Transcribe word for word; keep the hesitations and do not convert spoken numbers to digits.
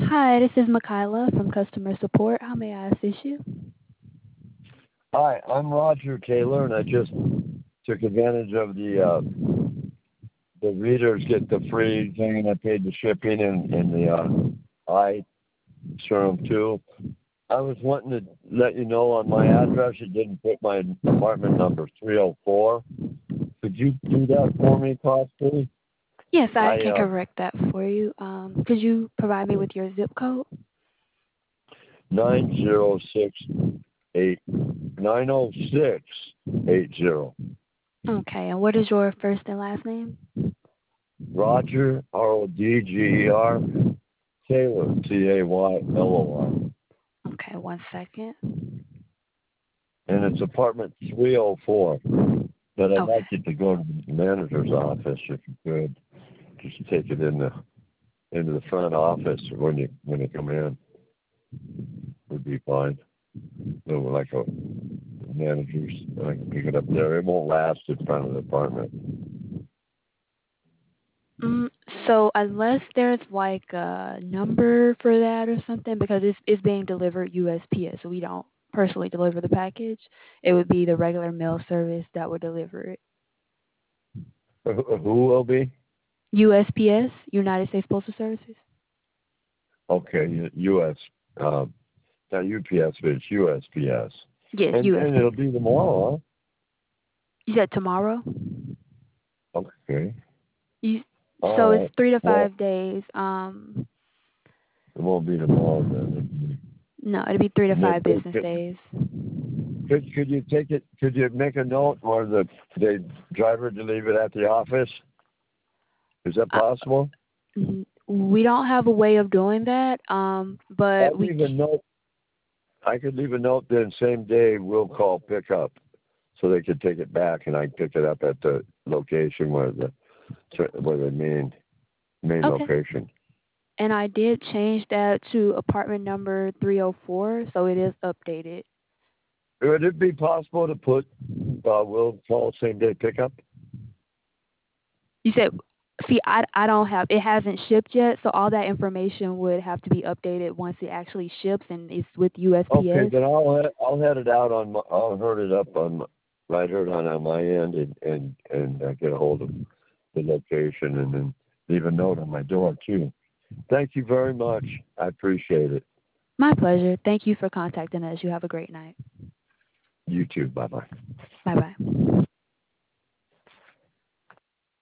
Hi, this is Makayla from customer support. How may I assist you? Hi, I'm Roger Taylor, and I just took advantage of the uh, the readers get the free thing, and I paid the shipping and, and the uh, eye serum too. I was wanting to let you know on my address it didn't put my apartment number three oh four. Could you do that for me, possibly? Yes, I I can uh, correct that for you. Um, could you provide me with your zip code? nine zero six eight nine zero six eight zero. Okay, and what is your first and last name? Roger R O D G E R Taylor T A Y L O R. Okay, one second. And it's apartment three oh four. But I'd Okay. like you to go to the manager's office if you could. Just take it in the into the front office when you when you come in. Would be fine. So like a manager's, I can pick it up there. It won't last in front of the apartment. Mm, so unless there's like a number for that or something, because it's it's being delivered U S P S, so we don't personally deliver the package. It would be the regular mail service that would deliver it. Who who will be? U S P S, United States Postal Services. Okay, U S. Um, not U P S, but it's U S P S. Yes, And and U S P S. it'll be tomorrow, You said tomorrow? huh? Okay. You, so All it's right. three to Well, five days. Um, it won't be tomorrow then. no, it'll be three to And it, five it, business it, days. Could could you take it? Could you make a note or the the driver to leave it at the office? Is that Uh, possible? n- we don't have a way of doing that. Um, but I'll we. leave a note. I could leave a note. Then same day we'll call pickup, so they could take it back, and I can pick it up at the location where the where the main main Okay. location. And I did change that to apartment number three oh four, so it is updated. Would it be possible to put uh, we'll call same day pickup? You said, see, I, I don't have, it hasn't shipped yet, so all that information would have to be updated once it actually ships and it's with Okay, U S P S. then I'll he- I'll head it out on my, I'll head it up on my, right here on on my end and and and uh, get a hold of the location and then leave a note on my door too. Thank you very much. I appreciate it. My pleasure. Thank you for contacting us. You have a great night. You too. Bye bye. Bye bye.